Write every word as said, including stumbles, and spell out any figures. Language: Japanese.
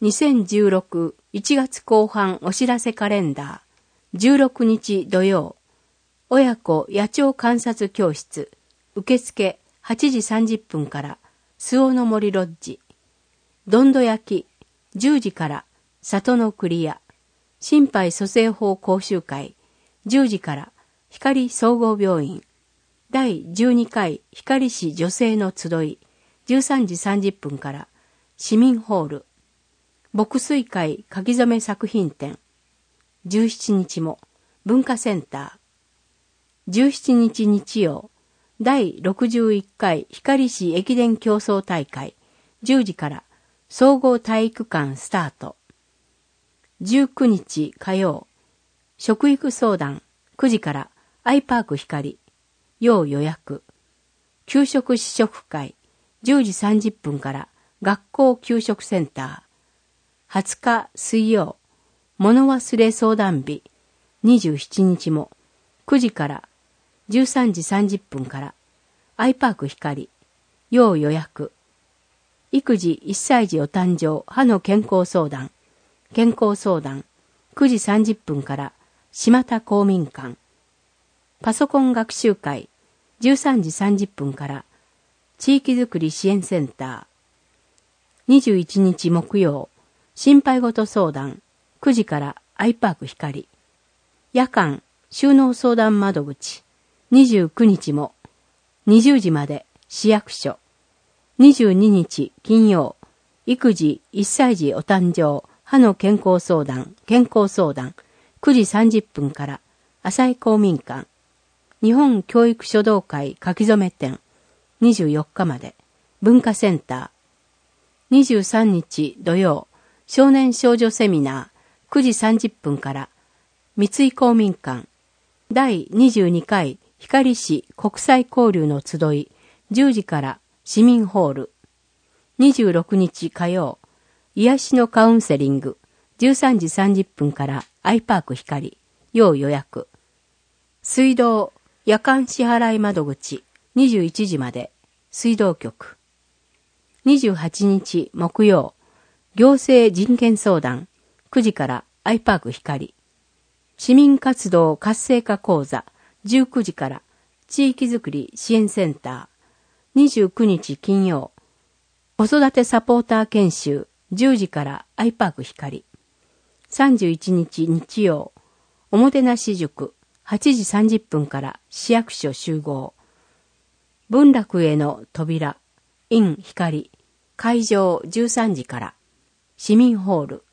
にせんじゅうろくいちがつこう半お知らせカレンダーじゅうろくにち土曜親子野鳥観察教室受付はちじさんじゅっぷんから周防の森ロッジどんど焼きじゅうじから里の栗屋心肺蘇生法講習会じゅうじから光総合病院だいじゅうにかい光市女性の集いじゅうさんじさんじゅっぷんから市民ホール牧水会書き初め作品展じゅうしちにちも文化センターじゅうしちにち日曜だいろくじゅういっかい光市駅伝競争大会じゅうじから総合体育館スタートじゅうくにち火曜食育相談くじからアイパーク光要予約給食試食会じゅうじさんじゅっぷんから学校給食センターはつか水曜物忘れ相談日にじゅうしちにちもくじからじゅうさんじさんじゅっぷんからアイパーク光要予約育児いっさい児お誕生歯の健康相談健康相談くじさんじゅっぷんから島田公民館パソコン学習会じゅうさんじさんじゅっぷんから地域づくり支援センターにじゅういちにち木曜心配事相談くじからアイパーク光夜間収納相談窓口にじゅうくにちもにじゅうじまで市役所にじゅうににち金曜育児いっさい児お誕生歯の健康相談健康相談くじさんじゅっぷんから浅井公民館日本教育書道会書き初め展にじゅうよっかまで文化センターにじゅうさんにち土曜少年少女セミナーくじさんじゅっぷんから三井公民館だいにじゅうにかい光市国際交流の集いじゅうじから市民ホールにじゅうろくにち火曜癒しのカウンセリングじゅうさんじさんじゅっぷんからアイパーク光要予約水道夜間支払い窓口にじゅういちじまで水道局にじゅうはちにち木曜行政人権相談くじからアイパーク光市民活動活性化講座じゅうくじから地域づくり支援センターにじゅうくにち金曜子育てサポーター研修じゅうじからアイパーク光さんじゅういちにち日曜おもてなし塾はちじさんじゅっぷんから市役所集合文楽への扉 in 光会場じゅうさんじから市民ホール